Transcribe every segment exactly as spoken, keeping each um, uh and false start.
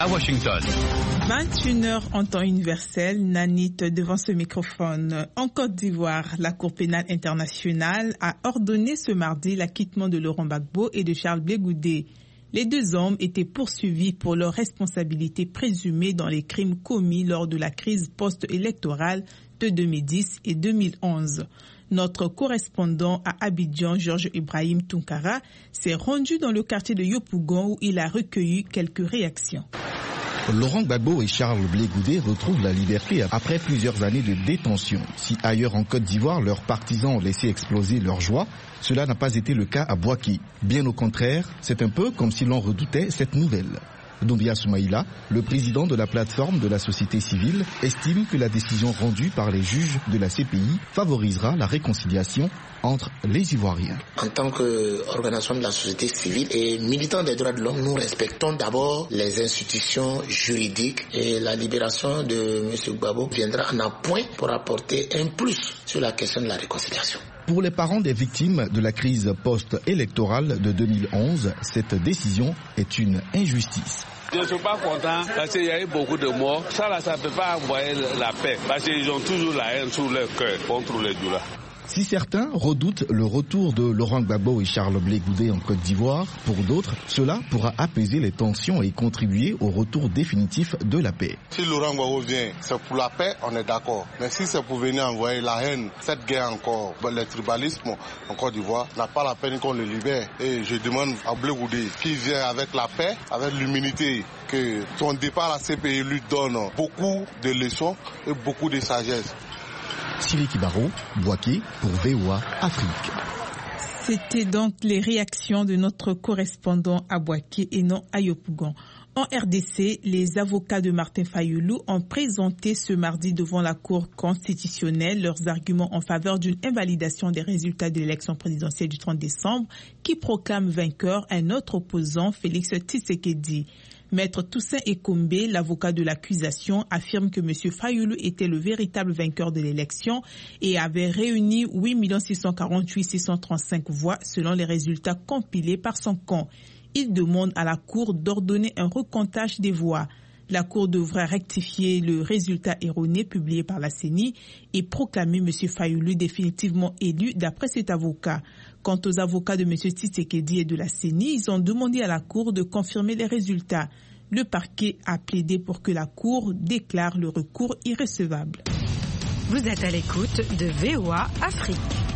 À Washington. vingt et une heures en temps universel, Nanit devant ce microphone. En Côte d'Ivoire, la Cour pénale internationale a ordonné ce mardi l'acquittement de Laurent Gbagbo et de Charles Blé Goudé. Les deux hommes étaient poursuivis pour leur responsabilité présumée dans les crimes commis lors de la crise post-électorale de deux mille dix et deux mille onze. Notre correspondant à Abidjan, Georges Ibrahim Tunkara, s'est rendu dans le quartier de Yopougon où il a recueilli quelques réactions. Laurent Gbagbo et Charles Blé Goudé retrouvent la liberté après plusieurs années de détention. Si ailleurs en Côte d'Ivoire, leurs partisans ont laissé exploser leur joie, cela n'a pas été le cas à Bouaké. Bien au contraire, c'est un peu comme si l'on redoutait cette nouvelle. Doumbia Soumaïla, le président de la plateforme de la société civile, estime que la décision rendue par les juges de la C P I favorisera la réconciliation entre les Ivoiriens. En tant qu'organisation de la société civile et militants des droits de l'homme, nous respectons d'abord les institutions juridiques et la libération de M. Gbagbo viendra en appoint pour apporter un plus sur la question de la réconciliation. Pour les parents des victimes de la crise post-électorale de deux mille onze, cette décision est une injustice. Je ne suis pas content parce qu'il y a eu beaucoup de morts. Ça, là, ça ne peut pas envoyer la paix parce qu'ils ont toujours la haine sur leur cœur contre les douleurs. Si certains redoutent le retour de Laurent Gbagbo et Charles Blé Goudé en Côte d'Ivoire, pour d'autres, cela pourra apaiser les tensions et contribuer au retour définitif de la paix. Si Laurent Gbagbo vient, c'est pour la paix, on est d'accord. Mais si c'est pour venir envoyer la haine, cette guerre encore, le tribalisme en Côte d'Ivoire, n'a pas la peine qu'on le libère. Et je demande à Blé Goudé qu'il vienne avec la paix, avec l'humilité, que son départ à la C P I lui donne beaucoup de leçons et beaucoup de sagesse. Siri Kibaro, Bouaké pour V O A Afrique. C'était donc les réactions de notre correspondant à Bouaké et non à Yopougon. En R D C, les avocats de Martin Fayoulou ont présenté ce mardi devant la Cour constitutionnelle leurs arguments en faveur d'une invalidation des résultats de l'élection présidentielle du trente décembre qui proclame vainqueur un autre opposant, Félix Tshisekedi. Maître Toussaint Ekombe, l'avocat de l'accusation, affirme que M. Fayoulou était le véritable vainqueur de l'élection et avait réuni huit millions six cent quarante-huit mille six cent trente-cinq voix selon les résultats compilés par son camp. Il demande à la Cour d'ordonner un recomptage des voix. La Cour devrait rectifier le résultat erroné publié par la C E N I et proclamer M. Fayoulou définitivement élu d'après cet avocat. Quant aux avocats de M. Tshisekedi et de la C E N I, ils ont demandé à la Cour de confirmer les résultats. Le parquet a plaidé pour que la Cour déclare le recours irrecevable. Vous êtes à l'écoute de V O A Afrique.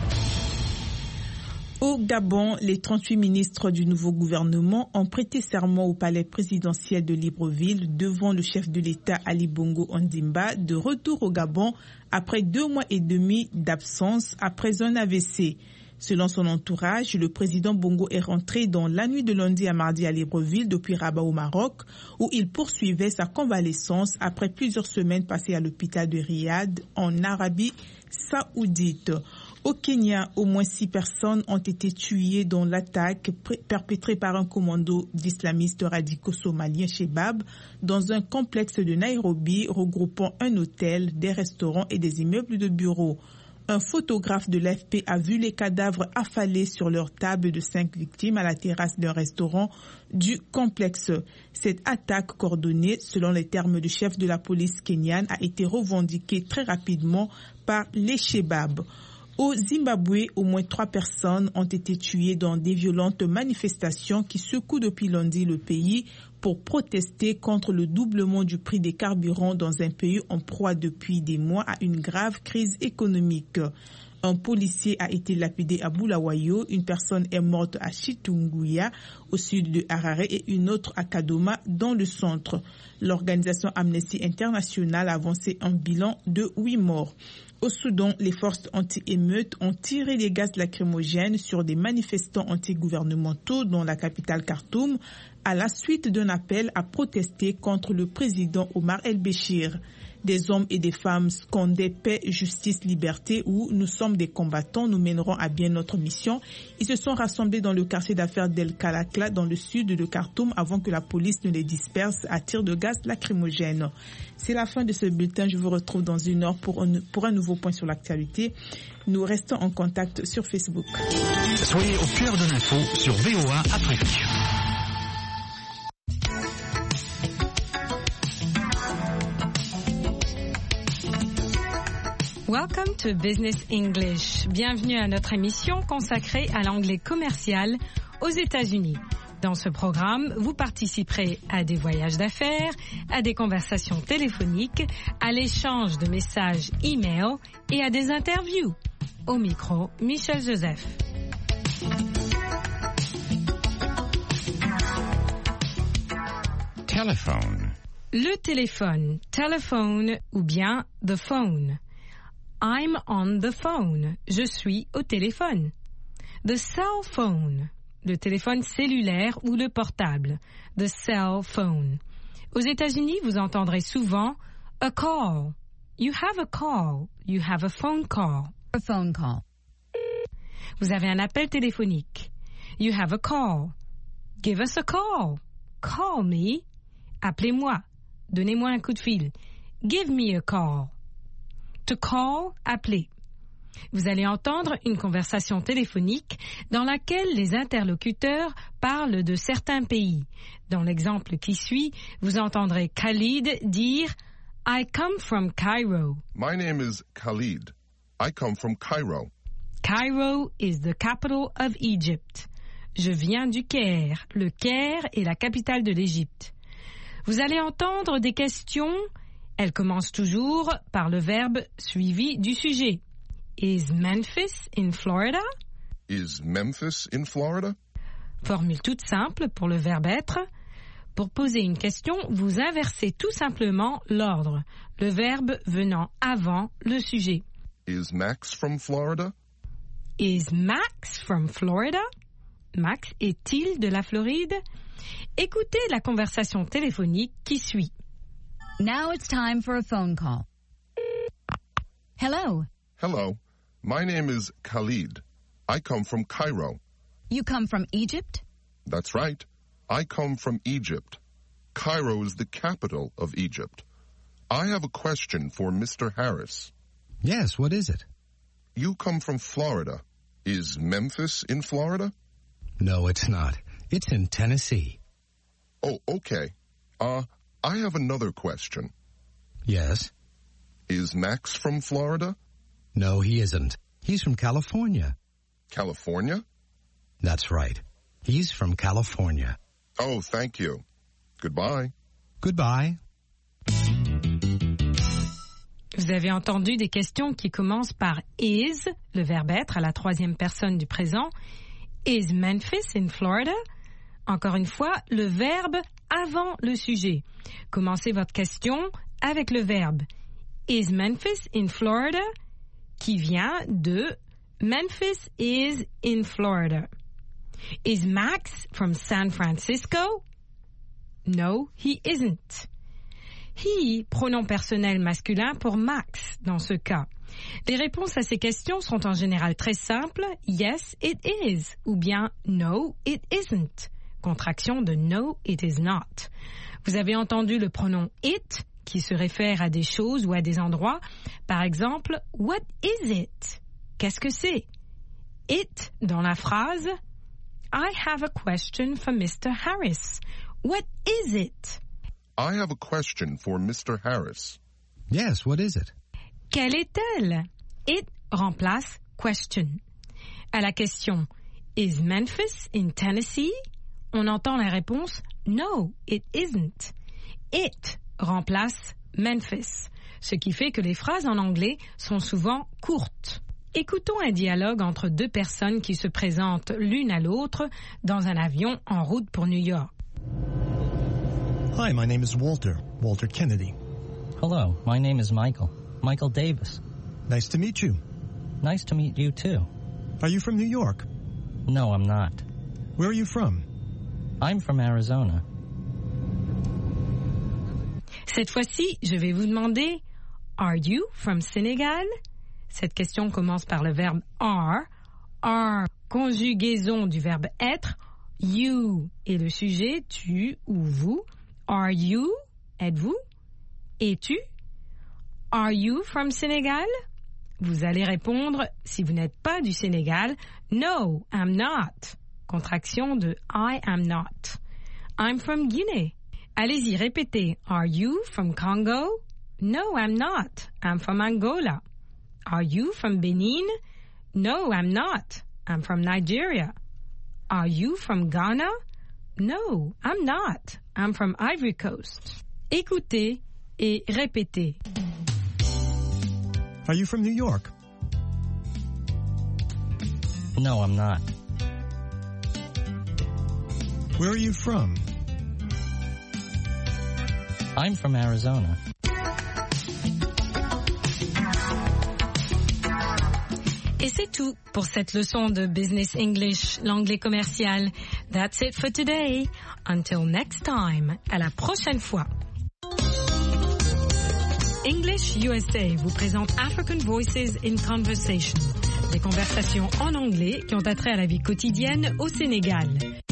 Au Gabon, les trente-huit ministres du nouveau gouvernement ont prêté serment au palais présidentiel de Libreville devant le chef de l'État Ali Bongo Ondimba, de retour au Gabon après deux mois et demi d'absence après un A V C. Selon son entourage, le président Bongo est rentré dans la nuit de lundi à mardi à Libreville depuis Rabat au Maroc, où il poursuivait sa convalescence après plusieurs semaines passées à l'hôpital de Riyad en Arabie saoudite. Au Kenya, au moins six personnes ont été tuées dans l'attaque perpétrée par un commando d'islamistes radicaux somaliens Shebab dans un complexe de Nairobi regroupant un hôtel, des restaurants et des immeubles de bureaux. Un photographe de l'A F P a vu les cadavres affalés sur leur table de cinq victimes à la terrasse d'un restaurant du complexe. Cette attaque coordonnée, selon les termes du chef de la police kenyane, a été revendiquée très rapidement par les Shebab. Au Zimbabwe, au moins trois personnes ont été tuées dans des violentes manifestations qui secouent depuis lundi le pays pour protester contre le doublement du prix des carburants dans un pays en proie depuis des mois à une grave crise économique. Un policier a été lapidé à Bulawayo, une personne est morte à Chitunguya, au sud de Harare, et une autre à Kadoma, dans le centre. L'organisation Amnesty International a avancé un bilan de huit morts. Au Soudan, les forces anti-émeutes ont tiré des gaz lacrymogènes sur des manifestants anti-gouvernementaux dans la capitale Khartoum à la suite d'un appel à protester contre le président Omar el-Béchir. Des hommes et des femmes scandaient paix, justice, liberté ou nous sommes des combattants, nous mènerons à bien notre mission. Ils se sont rassemblés dans le quartier d'affaires d'El Kalakla dans le sud de Khartoum avant que la police ne les disperse à tir de gaz lacrymogène. C'est la fin de ce bulletin. Je vous retrouve dans une heure pour un, pour un nouveau point sur l'actualité. Nous restons en contact sur Facebook. Soyez au cœur de l'info sur V O A Afrique. Welcome to Business English. Bienvenue à notre émission consacrée à l'anglais commercial aux États-Unis. Dans ce programme, vous participerez à des voyages d'affaires, à des conversations téléphoniques, à l'échange de messages e-mail et à des interviews. Au micro, Michel Joseph. Telephone. Le téléphone, telephone ou bien the phone. I'm on the phone. Je suis au téléphone. The cell phone. Le téléphone cellulaire ou le portable. The cell phone. Aux États-Unis, vous entendrez souvent a call. You have a call. You have a phone call. A phone call. Vous avez un appel téléphonique. You have a call. Give us a call. Call me. Appelez-moi. Donnez-moi un coup de fil. Give me a call. To call, appeler. Vous allez entendre une conversation téléphonique dans laquelle les interlocuteurs parlent de certains pays. Dans l'exemple qui suit, vous entendrez Khalid dire « I come from Cairo ». My name is Khalid. I come from Cairo. Cairo is the capital of Egypt. Je viens du Caire. Le Caire est la capitale de l'Égypte. Vous allez entendre des questions. Elles commencent toujours par le verbe suivi du sujet. Is Memphis in Florida? Is Memphis in Florida? Formule toute simple pour le verbe être. Pour poser une question, vous inversez tout simplement l'ordre, le verbe venant avant le sujet. Is Max from Florida? Is Max from Florida? Max est-il de la Floride? Écoutez la conversation téléphonique qui suit. Now it's time for a phone call. Hello. Hello. My name is Khalid. I come from Cairo. You come from Egypt? That's right. I come from Egypt. Cairo is the capital of Egypt. I have a question for Mister Harris. Yes, what is it? You come from Florida. Is Memphis in Florida? No, it's not. It's in Tennessee. Oh, okay. Uh, I have another question. Yes? Is Max from Florida? No, he isn't. He's from California. California? That's right. He's from California. Oh, thank you. Goodbye. Goodbye. Vous avez entendu des questions qui commencent par is, le verbe être à la troisième personne du présent. Is Memphis in Florida? Encore une fois, le verbe avant le sujet. Commencez votre question avec le verbe Is Memphis in Florida? Qui vient de Memphis is in Florida. Is Max from San Francisco? No, he isn't. He, pronom personnel masculin pour Max dans ce cas. Les réponses à ces questions sont en général très simples. Yes, it is. Ou bien no, it isn't. Contraction de no, it is not. Vous avez entendu le pronom it qui se réfère à des choses ou à des endroits. Par exemple, what is it? Qu'est-ce que c'est? It dans la phrase I have a question for Mister Harris. What is it? I have a question for Mister Harris. Yes, what is it? Quelle est-elle? It remplace question. À la question Is Memphis in Tennessee? On entend la réponse No, it isn't. It remplace Memphis, ce qui fait que les phrases en anglais sont souvent courtes. Écoutons un dialogue entre deux personnes qui se présentent l'une à l'autre dans un avion en route pour New York. Hi, my name is Walter, Walter Kennedy. Hello, my name is Michael, Michael Davis. Nice to meet you. Nice to meet you too. Are you from New York? No, I'm not. Where are you from? I'm from Arizona. Cette fois-ci, je vais vous demander Are you from Senegal? Cette question commence par le verbe are. Are, conjugaison du verbe être. You est le sujet, tu ou vous. Are you? Êtes-vous? Es-tu? Are you from Senegal? Vous allez répondre, si vous n'êtes pas du Sénégal, No, I'm not. Contraction de I am not. I'm from Guinea. Allez-y, répétez. Are you from Congo? No, I'm not. I'm from Angola. Are you from Benin? No, I'm not. I'm from Nigeria. Are you from Ghana? No, I'm not. I'm from Ivory Coast. Écoutez et répétez. Are you from New York? No, I'm not. Where are you from? I'm from Arizona. Et c'est tout pour cette leçon de Business English, l'anglais commercial. That's it for today. Until next time. À la prochaine fois. English U S A vous présente African Voices in Conversation. Des conversations en anglais qui ont attrait à la vie quotidienne au Sénégal.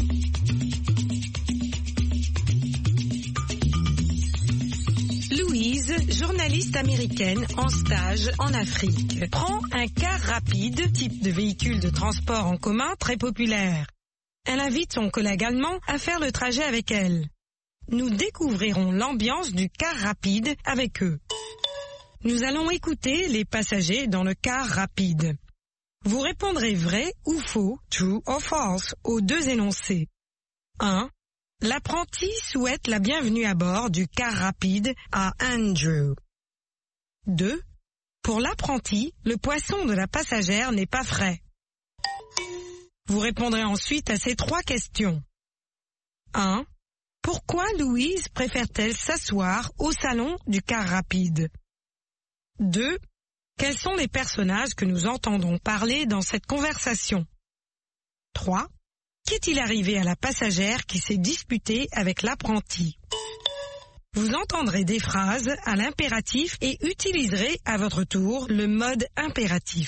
Louise, journaliste américaine en stage en Afrique, prend un car rapide, type de véhicule de transport en commun très populaire. Elle invite son collègue allemand à faire le trajet avec elle. Nous découvrirons l'ambiance du car rapide avec eux. Nous allons écouter les passagers dans le car rapide. Vous répondrez vrai ou faux, true or false, aux deux énoncés. un. L'apprenti souhaite la bienvenue à bord du car rapide à Andrew. deux. Pour l'apprenti, le poisson de la passagère n'est pas frais. Vous répondrez ensuite à ces trois questions. un. Pourquoi Louise préfère-t-elle s'asseoir au salon du car rapide? deux. Quels sont les personnages que nous entendons parler dans cette conversation? trois. Qu'est-il arrivé à la passagère qui s'est disputée avec l'apprenti? Vous entendrez des phrases à l'impératif et utiliserez à votre tour le mode impératif.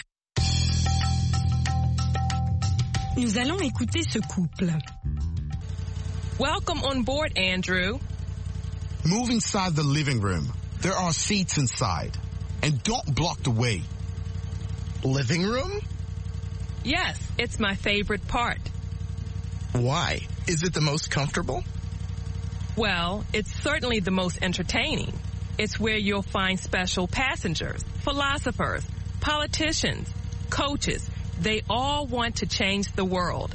Nous allons écouter ce couple. Welcome on board, Andrew. Move inside the living room. There are seats inside. And don't block the way. Living room? Yes, it's my favorite part. Why? Is it the most comfortable? Well, it's certainly the most entertaining. It's where you'll find special passengers, philosophers, politicians, coaches. They all want to change the world.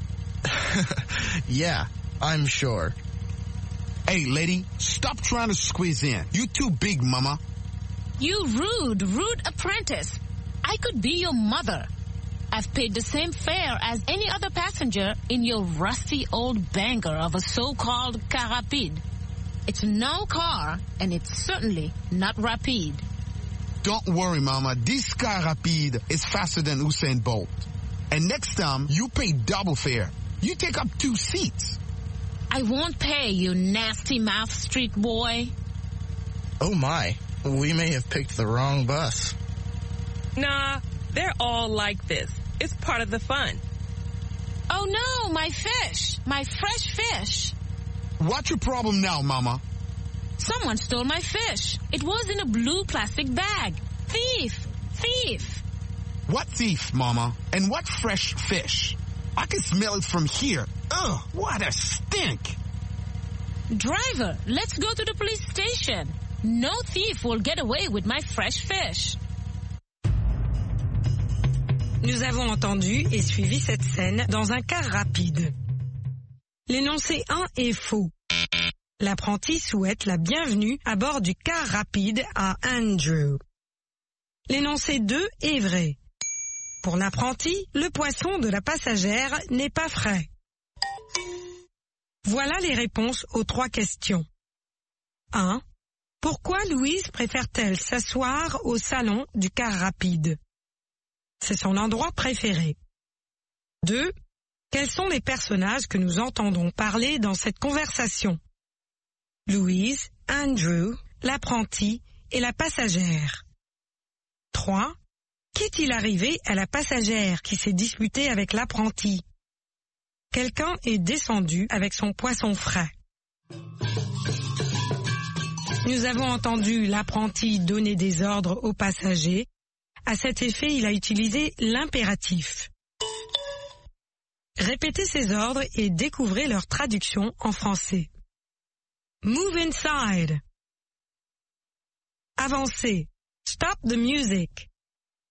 Yeah, I'm sure. Hey, lady, stop trying to squeeze in. You're too big, mama. You rude, rude apprentice. I could be your mother. I've paid the same fare as any other passenger in your rusty old banger of a so-called car rapide. It's no car, and it's certainly not rapide. Don't worry, mama. This car rapide is faster than Usain Bolt. And next time, you pay double fare. You take up two seats. I won't pay, you nasty mouth street boy. Oh my, we may have picked the wrong bus. Nah, they're all like this. It's part of the fun. Oh no, my fish, my fresh fish. What's your problem now, mama? Someone stole my fish. It was in a blue plastic bag. Thief, thief. What thief, mama? And what fresh fish? I can smell it from here. Ugh, what a stink. Driver, let's go to the police station. No thief will get away with my fresh fish. Nous avons entendu et suivi cette scène dans un car rapide. L'énoncé un est faux. L'apprenti souhaite la bienvenue à bord du car rapide à Andrew. L'énoncé deux est vrai. Pour l'apprenti, le poisson de la passagère n'est pas frais. Voilà les réponses aux trois questions. un. Pourquoi Louise préfère-t-elle s'asseoir au salon du car rapide? C'est son endroit préféré. deux. Quels sont les personnages que nous entendons parler dans cette conversation? Louise, Andrew, l'apprenti et la passagère. trois. Qu'est-il arrivé à la passagère qui s'est disputée avec l'apprenti? Quelqu'un est descendu avec son poisson frais. Nous avons entendu l'apprenti donner des ordres aux passagers. À cet effet, il a utilisé l'impératif. Répétez ces ordres et découvrez leur traduction en français. Move inside. Avancez. Stop the music.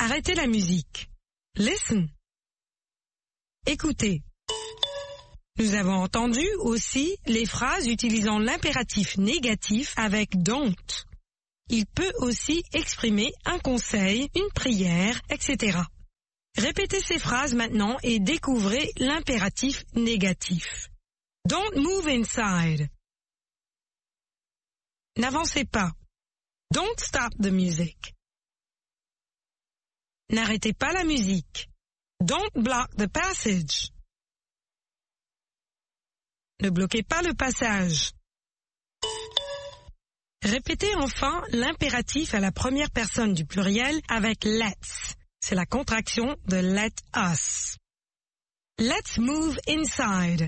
Arrêtez la musique. Listen. Écoutez. Nous avons entendu aussi les phrases utilisant l'impératif négatif avec don't. Il peut aussi exprimer un conseil, une prière, et cetera. Répétez ces phrases maintenant et découvrez l'impératif négatif. Don't move inside. N'avancez pas. Don't stop the music. N'arrêtez pas la musique. Don't block the passage. Ne bloquez pas le passage. Répétez enfin l'impératif à la première personne du pluriel avec let's. C'est la contraction de let us. Let's move inside.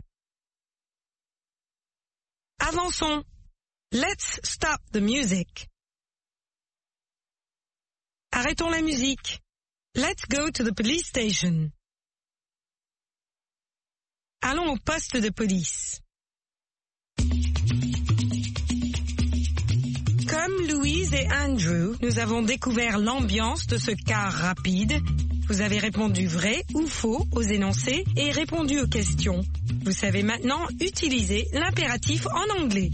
Avançons. Let's stop the music. Arrêtons la musique. Let's go to the police station. Allons au poste de police. Comme Louise et Andrew, nous avons découvert l'ambiance de ce car rapide. Vous avez répondu vrai ou faux aux énoncés et répondu aux questions. Vous savez maintenant utiliser l'impératif en anglais.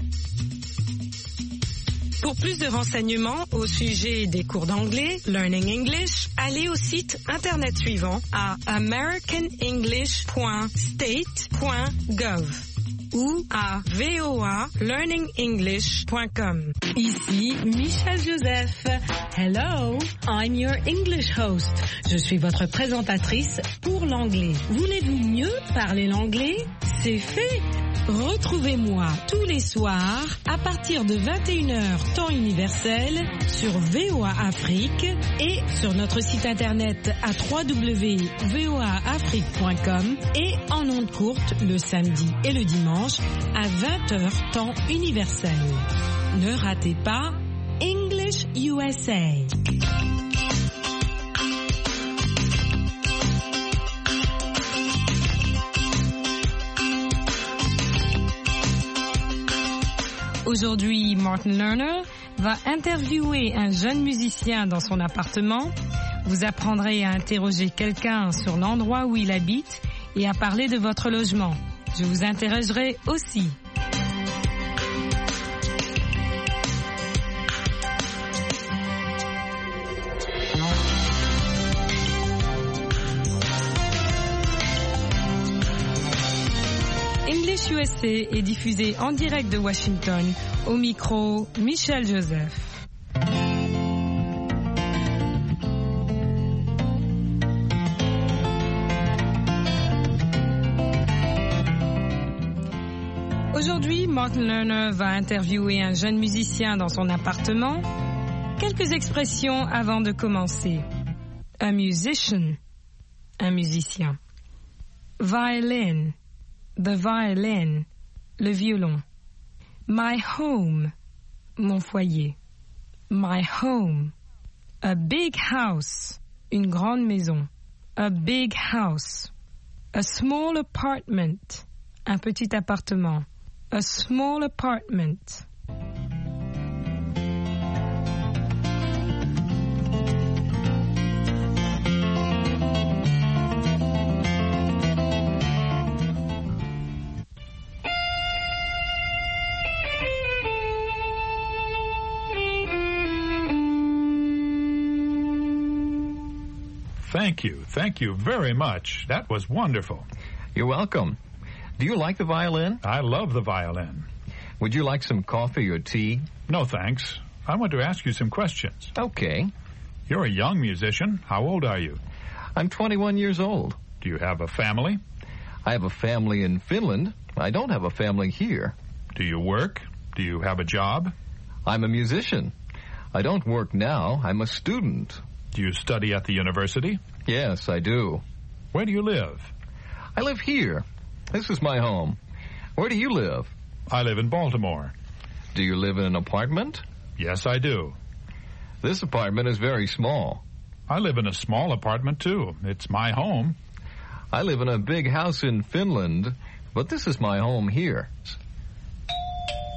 Pour plus de renseignements au sujet des cours d'anglais, Learning English, allez au site internet suivant à american english point state point gov ou à v o a learning english point com. Ici Michel Joseph. Hello, I'm your English host. Je suis votre présentatrice pour l'anglais. Voulez-vous mieux parler l'anglais? C'est fait. Retrouvez-moi tous les soirs à partir de vingt et une heures temps universel sur V O A Afrique et sur notre site internet à w w w point v o a afrique point com et en ondes courtes le samedi et le dimanche à vingt heures temps universel. Ne ratez pas English U S A. Aujourd'hui, Martin Lerner va interviewer un jeune musicien dans son appartement. Vous apprendrez à interroger quelqu'un sur l'endroit où il habite et à parler de votre logement. Je vous interrogerai aussi. English U S A est diffusé en direct de Washington, au micro Michel Joseph. Aujourd'hui, Martin Lerner va interviewer un jeune musicien dans son appartement. Quelques expressions avant de commencer. A musician, un musicien. Violin, the violin, le violon. My home, mon foyer. My home. A big house, une grande maison. A big house. A small apartment, un petit appartement. A small apartment. Thank you. Thank you very much. That was wonderful. You're welcome. Do you like the violin? I love the violin. Would you like some coffee or tea? No, thanks. I want to ask you some questions. Okay. You're a young musician. How old are you? I'm twenty-one years old. Do you have a family? I have a family in Finland. I don't have a family here. Do you work? Do you have a job? I'm a musician. I don't work now. I'm a student. Do you study at the university? Yes, I do. Where do you live? I live here. This is my home. Where do you live? I live in Baltimore. Do you live in an apartment? Yes, I do. This apartment is very small. I live in a small apartment, too. It's my home. I live in a big house in Finland, but this is my home here.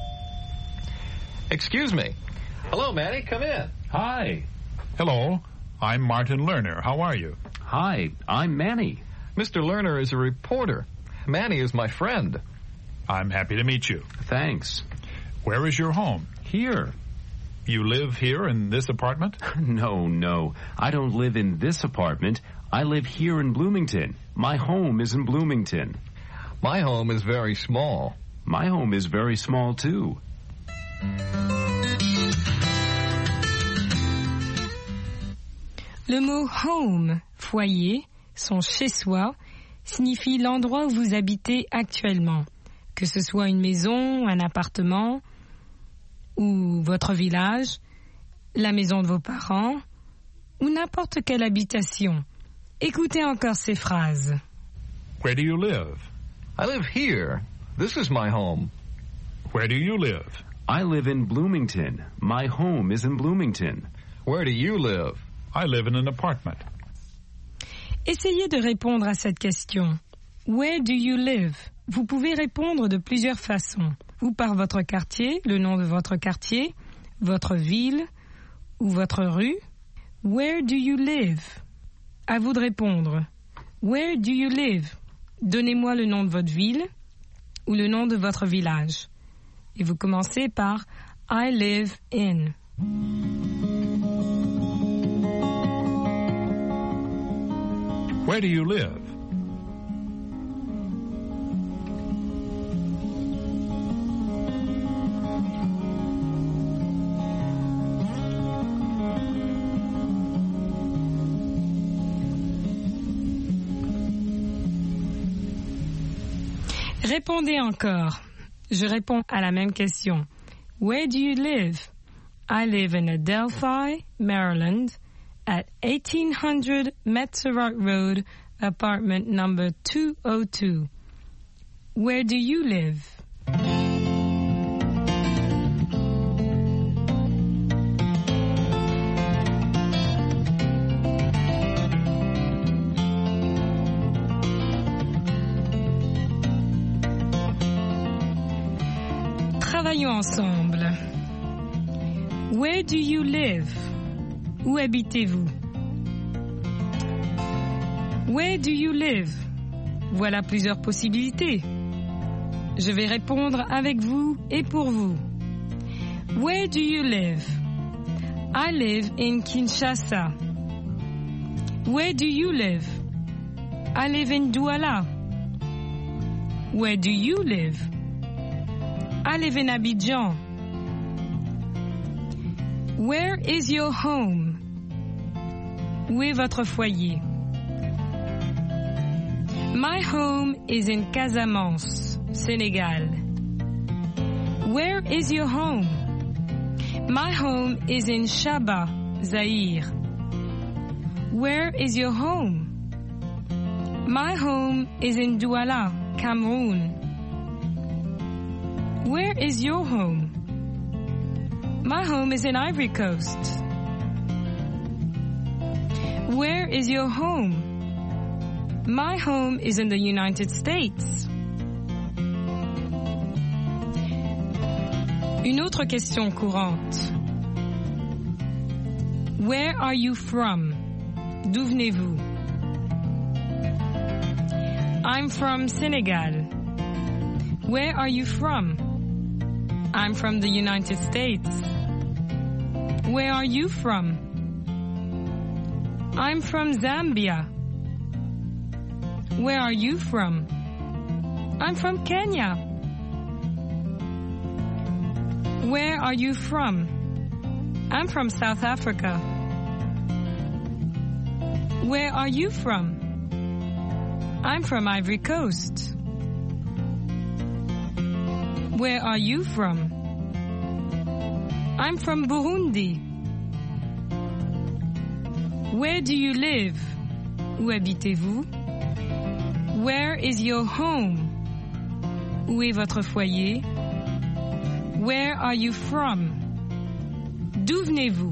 Excuse me. Hello, Manny. Come in. Hi. Hello. I'm Martin Lerner. How are you? Hi, I'm Manny. Mister Lerner is a reporter. Manny is my friend. I'm happy to meet you. Thanks. Where is your home? Here. You live here in this apartment? No, no. I don't live in this apartment. I live here in Bloomington. My home is in Bloomington. My home is very small. My home is very small, too. Le mot home, foyer, son chez-soi, signifie l'endroit où vous habitez actuellement, que ce soit une maison, un appartement ou votre village, la maison de vos parents ou n'importe quelle habitation. Écoutez encore ces phrases. Where do you live? I live here. This is my home. Where do you live? I live in Bloomington. My home is in Bloomington. Where do you live? I live in an apartment. Essayez de répondre à cette question. Where do you live? Vous pouvez répondre de plusieurs façons. Ou par votre quartier, le nom de votre quartier, votre ville ou votre rue. Where do you live? À vous de répondre. Where do you live? Donnez-moi le nom de votre ville ou le nom de votre village. Et vous commencez par I live in. Where do you live? Répondez encore. Je réponds à la même question. Where do you live? I live in Adelphi, Maryland, at eighteen hundred Metzorock Road, apartment number two oh two. Where do you live? Travaillons ensemble. Where do you live? Où habitez-vous? Where do you live? Voilà plusieurs possibilités. Je vais répondre avec vous et pour vous. Where do you live? I live in Kinshasa. Where do you live? I live in Douala. Where do you live? I live in Abidjan. Where is your home? Où est votre foyer? My home is in Casamance, Senegal. Where is your home? My home is in Shaba, Zaire. Where is your home? My home is in Douala, Cameroon. Where is your home? My home is in Ivory Coast. Where is your home? My home is in the United States. Une autre question courante. Where are you from? D'où venez-vous? I'm from Senegal. Where are you from? I'm from the United States. Where are you from? I'm from Zambia. Where are you from? I'm from Kenya. Where are you from? I'm from South Africa. Where are you from? I'm from Ivory Coast. Where are you from? I'm from Burundi. Where do you live? Où habitez-vous? Where is your home? Où est votre foyer? Where are you from? D'où venez-vous?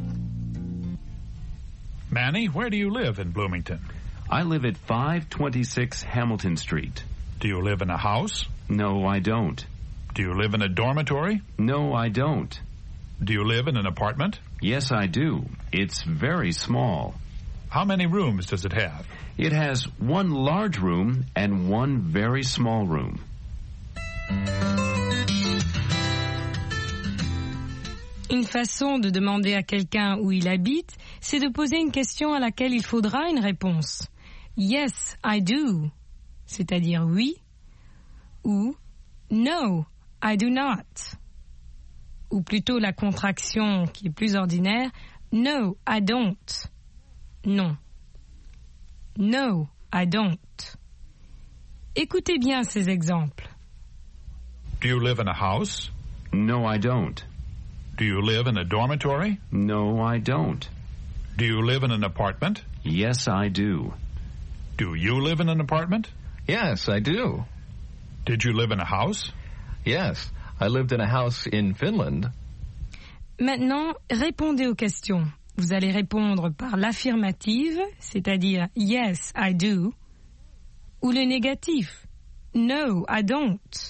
Manny, where do you live in Bloomington? I live at five twenty-six Hamilton Street. Do you live in a house? No, I don't. Do you live in a dormitory? No, I don't. Do you live in an apartment? Yes, I do. It's very small. How many rooms does it have? It has one large room and one very small room. Une façon de demander à quelqu'un où il habite, c'est de poser une question à laquelle il faudra une réponse. Yes, I do, c'est-à-dire oui, ou no, I do not. Ou plutôt la contraction qui est plus ordinaire, no, I don't. Non. No, I don't. Écoutez bien ces exemples. Do you live in a house? No, I don't. Do you live in a dormitory? No, I don't. Do you live in an apartment? Yes, I do. Do you live in an apartment? Yes, I do. Did you live in a house? Yes, I lived in a house in Finland. Maintenant, répondez aux questions. Vous allez répondre par l'affirmative, c'est-à-dire yes, I do, ou le négatif, no, I don't.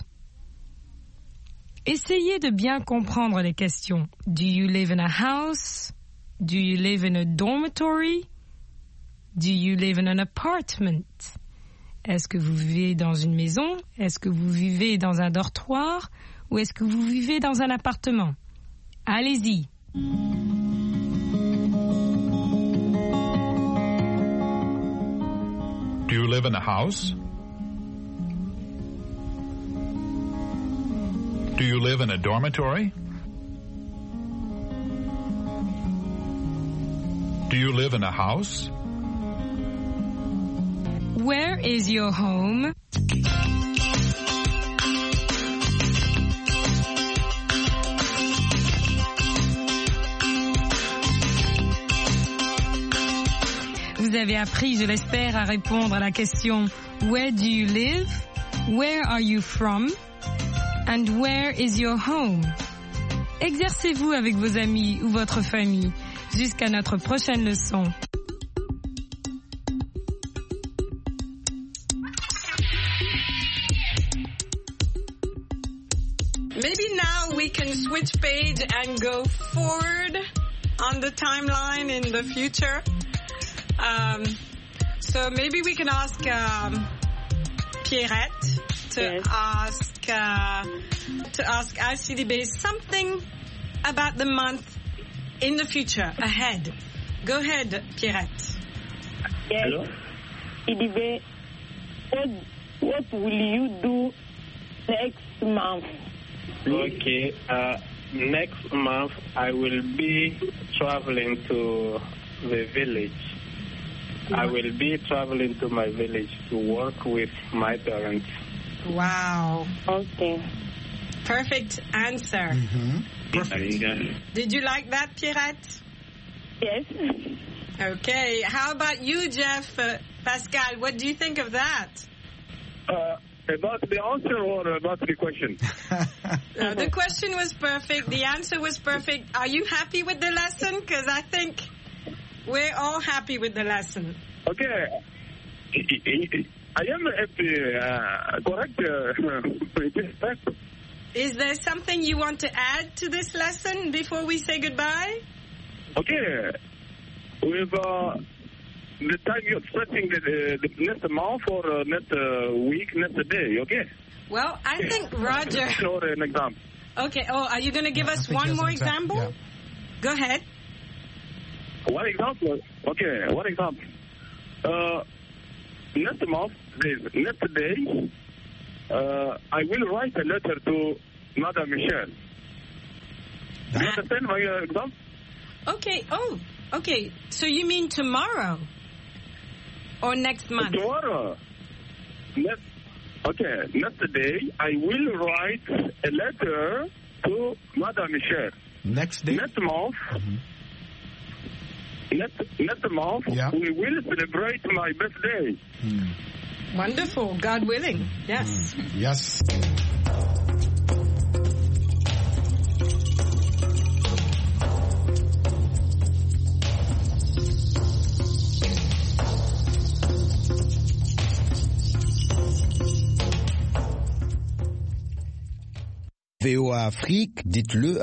Essayez de bien comprendre les questions. Do you live in a house? Do you live in a dormitory? Do you live in an apartment? Est-ce que vous vivez dans une maison? Est-ce que vous vivez dans un dortoir? Ou est-ce que vous vivez dans un appartement? Allez-y. Do you live in a house? Do you live in a dormitory? Do you live in a house? Where is your home? Vous avez appris, je l'espère, à répondre à la question Where do you live? Where are you from? And where is your home? Exercez-vous avec vos amis ou votre famille. Jusqu'à notre prochaine leçon. Maybe now we can switch page and go forward on the timeline in the future. Um, so maybe we can ask um, Pierrette to yes. ask uh, to ask Alcidibe something about the month in the future ahead. Go ahead, Pierrette. Yes. Hello. Alcidibe, what what will you do next month? Okay. Uh, next month I will be traveling to the village. I will be traveling to my village to work with my parents. Wow. Okay. Perfect answer. Mm-hmm. Perfect. Did you like that, Pierrette? Yes. Okay. How about you, Jeff? Uh, Pascal, what do you think of that? Uh, about the answer or about the question? uh, the question was perfect. The answer was perfect. Are you happy with the lesson? Because I think we're all happy with the lesson. Okay. I am happy. Uh, correct. Uh, Is there something you want to add to this lesson before we say goodbye? Okay. With uh, the time you're expecting the, the next month or uh, next uh, week, next day, okay? Well, I think Roger... Or an example. Okay. Oh, are you going to give yeah, us one more example? example? Yeah. Go ahead. One example? Okay, one example. Uh, next month, this, next day, uh, I will write a letter to Madame Michel. Do you understand my uh, example? Okay. Oh, okay. So you mean tomorrow? Or next month? Tomorrow. Next, okay, next day, I will write a letter to Madame Michel. Next day? Next month. Mm-hmm. Next, next month, yeah. we will celebrate my birthday. Mm. Wonderful, God willing. Yes. Mm. Yes. V O A Afrique, dites-le